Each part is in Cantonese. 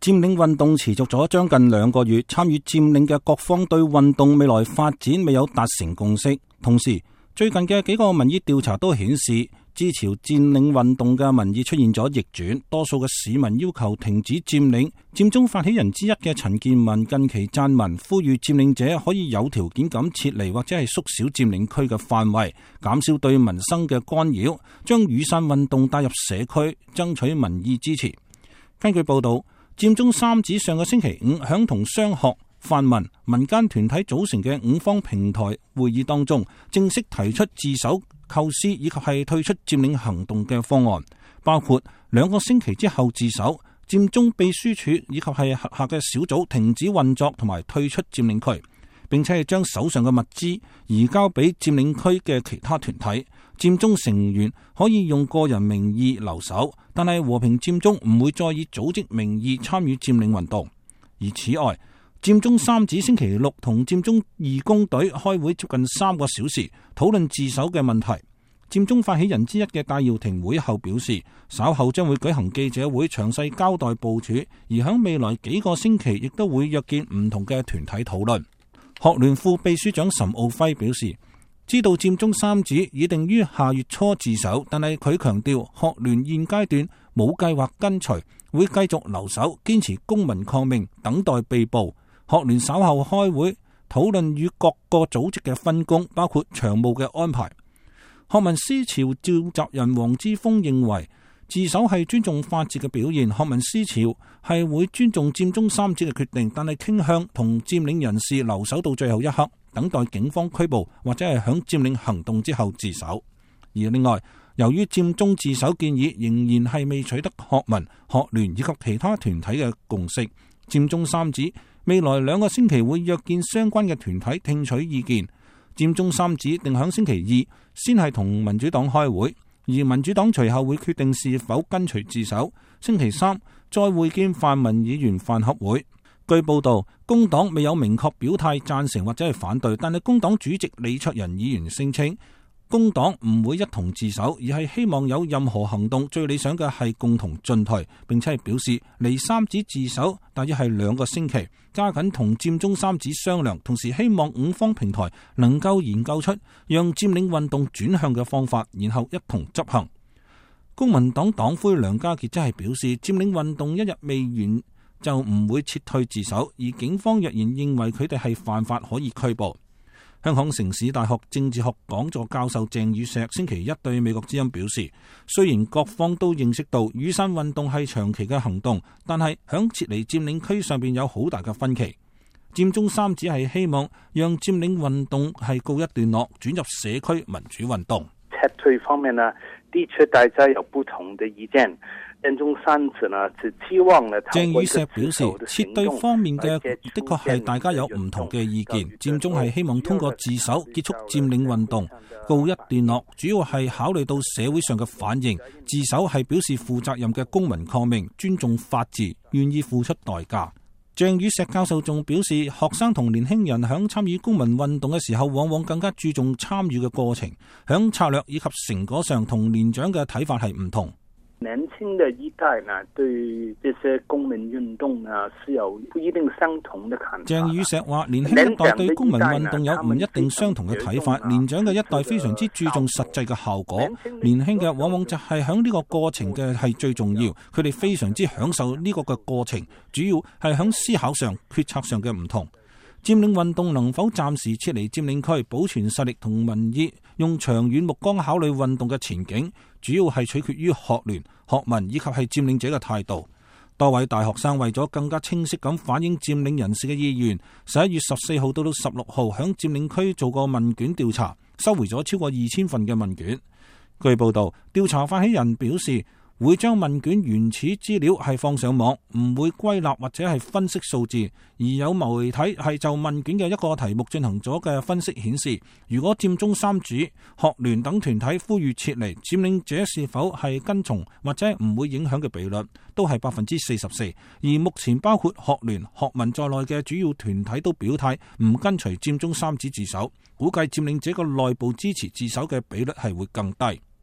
佔領運動持續咗將近2個月，參與佔領嘅各方對運動未來發展未有達成共識。同時，最近嘅幾個民意調查都顯示，支持佔領運動嘅民意出現咗逆轉，多數嘅市民要求停止佔領。佔中發起人之一嘅陳健民近期撰文，呼籲佔領者可以有條件咁撤離或者係縮小佔領區嘅範圍，減少對民生嘅干擾，將雨傘運動帶入社區，爭取民意支持。根據報道，佔中三子上個星期五響同商學、泛民、民間團體組成嘅5方平台會議當中，正式提出自首構思以及係退出佔領行動嘅方案，包括2個星期之後自首、佔中秘書處以及係轄下嘅小組停止運作同埋退出佔領區，並且係將手上嘅物資移交俾佔領區嘅其他團體。佔中成員可以用個人名義留守，但係和平佔中唔會再以組織名義參與佔領運動。而此外，佔中三子星期六同佔中義工隊開會接近3個小時，討論自首嘅問題。佔中發起人之一嘅戴耀廷會後表示，稍後將會舉行記者會，詳細交代部署，而喺未來幾個星期亦都會約見唔同嘅團體討論。學聯副秘書長岑敖暉表示，知道佔中三子已定於下月初自首，但係佢強調學聯現階段冇計劃跟隨，會繼續留守，堅持公民抗命，等待被捕。學聯稍後開會討論與各個組織嘅分工，包括常務嘅安排。學民思潮召集人黃之鋒認為，自首係尊重法治嘅表現，學民思潮係會尊重佔中三子嘅決定，但係傾向同佔領人士留守到最後一刻，等待警方拘捕或者係響佔領行動之後自首。而另外，由於佔中自首建議仍然係未取得學民、學聯以及其他團體嘅共識，佔中三子未來2個星期會約見相關嘅團體聽取意見。佔中三子定響星期2先係同民主黨開會，而民主黨隨後會決定是否跟隨自首。星期3再會見泛民議員飯盒會。據報道，工黨未有明確表態贊成或者係反對，但係工黨主席李卓人議員聲稱，工黨唔會一同自首，而係希望有任何行動，最理想嘅係共同進退，並且係表示離三子自首大約係2個星期，加緊同佔中三子商量，同時希望5方平台能夠研究出讓佔領運動轉向嘅方法，然後一同執行。公民黨黨魁梁家傑則係表示，佔領運動一日未完就唔會撤退自首，而警方若然認為佢哋係犯法，可以拘捕。香港城市大學政治學講座教授鄭宇碩星期1對美國之音表示，雖然各方都認識到雨傘運動係長期嘅行動，但係響撤離佔領區上邊有好大嘅分歧。佔中三子係希望讓佔領運動係告一段落，轉入社區民主運動。 撤退方面呢，的確大家有不同的意見。佔中三子呢，只希望呢， 鄭宇碩表示，撤退方面嘅的確係大家有唔同嘅意見。佔中係希望通過自首結束佔領運動，告一段落，主要係考慮到社會上嘅反應。自首係表示負責任嘅公民抗命，尊重法治，願意付出代價。鄭宇碩教授仲表示，學生同年輕人響參與公民運動嘅時候，往往更加注重參與嘅過程，響策略以及成果上同年長嘅睇法係唔同。 年輕的一代呢，對這些公民運動呢，是有不一定相同的看法。 鄭宇碩話，年輕一代對公民運動有唔一定相同嘅睇法，年長嘅一代非常之注重實際嘅效果，年輕嘅往往就係響呢個過程嘅係最重要，佢哋非常之享受呢個嘅過程，主要係響思考上、決策上嘅唔同。佔領運動能否暫時撤離佔領區，保存實力同民意，用長遠目光考慮運動嘅前景，主要係取決於學聯、學民以及係佔領者嘅態度。多位大學生為咗更加清晰咁反映佔領人士嘅意願，11月14號到16號響佔領區做過問卷調查，收回咗超過2000份嘅問卷。據報道，調查發起人表示，會將問卷原始資料係放上網，唔會歸納或者係分析數字。而有媒體係就問卷嘅一個題目進行咗嘅分析顯示，如果佔中三子、學聯等團體呼籲撤離，佔領者是否係跟從或者唔會影響嘅比率都係44%。而目前包括學聯、學民在內嘅主要團體都表態唔跟隨佔中三子自首，估計佔領者嘅內部支持自首嘅比率係會更低。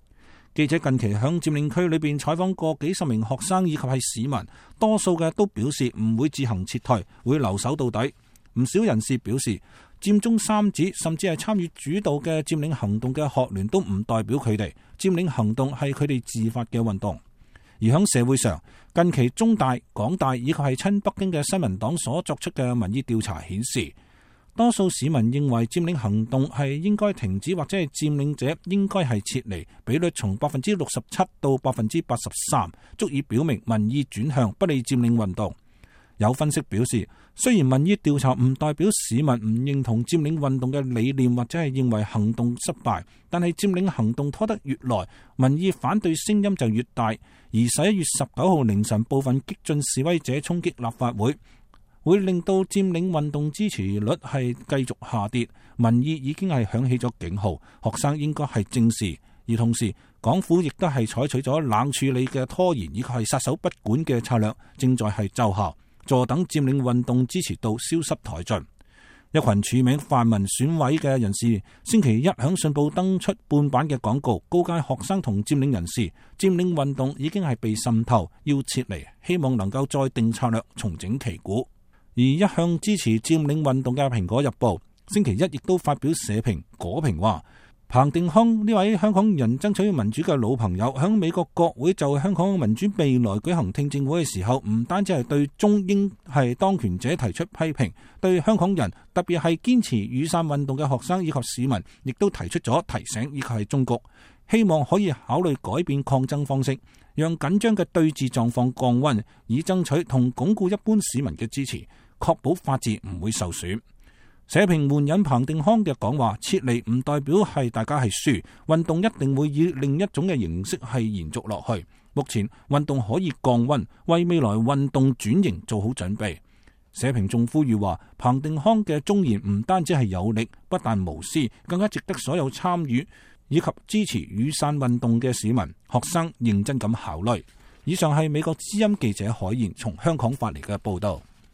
記者近期響佔領區裏邊採訪過幾十名學生以及係市民，多數嘅都表示唔會自行撤退，會留守到底。唔少人士表示，佔中三子甚至係參與主導嘅佔領行動嘅學聯都唔代表佢哋，佔領行動係佢哋自發嘅運動。而響社會上，近期中大、港大以及係親北京嘅新民黨所作出嘅民意調查顯示，多數市民認為佔領行動係應該停止，或者係佔領者應該係撤離，比率從67%到83%，足以表明民意轉向不利佔領運動。有分析表示，雖然民意調查唔代表市民唔認同佔領運動嘅理念，或者係認為行動失敗，但係佔領行動拖得越耐，民意反對聲音就越大。而11月19號凌晨部分激進示威者衝擊立法會令到佔領運動支持率係繼續下跌，民意已經係響起咗警號，學生應該係正視。而同時，港府亦都係採取咗冷處理嘅拖延以及係撒手不管嘅策略，正在係奏效，坐等佔領運動支持度消失殆盡。一群署名泛民選委嘅人士星期一響信報登出半版嘅廣告，告誡學生同佔領人士，佔領運動已經係被滲透，要撤離，希望能夠再定策略，重整旗鼓。而一向支持佔領運動嘅蘋果日報星期一亦都發表社評，果評話，彭定康呢位香港人爭取民主嘅老朋友，響美國國會就香港民主未來舉行聽證會嘅時候，唔單止係對中英係當權者提出批評，對香港人特別係堅持雨傘運動嘅學生以及市民，亦都提出咗提醒以及係忠告，希望可以考慮改變抗爭方式，讓緊張嘅對峙狀況降溫，以爭取同鞏固一般市民嘅支持，確保法治唔會受損。社評援引彭定康嘅講話，撤離唔代表係大家係輸，運動一定會以另一種嘅形式係延續落去。目前運動可以降溫，為未來運動轉型做好準備。社評仲呼籲話，彭定康嘅忠言唔單止係有力，不但無私，更加值得所有參與以及支持雨傘運動嘅市民、學生認真咁考慮。以上係美國之音記者海賢從香港發嚟嘅報道。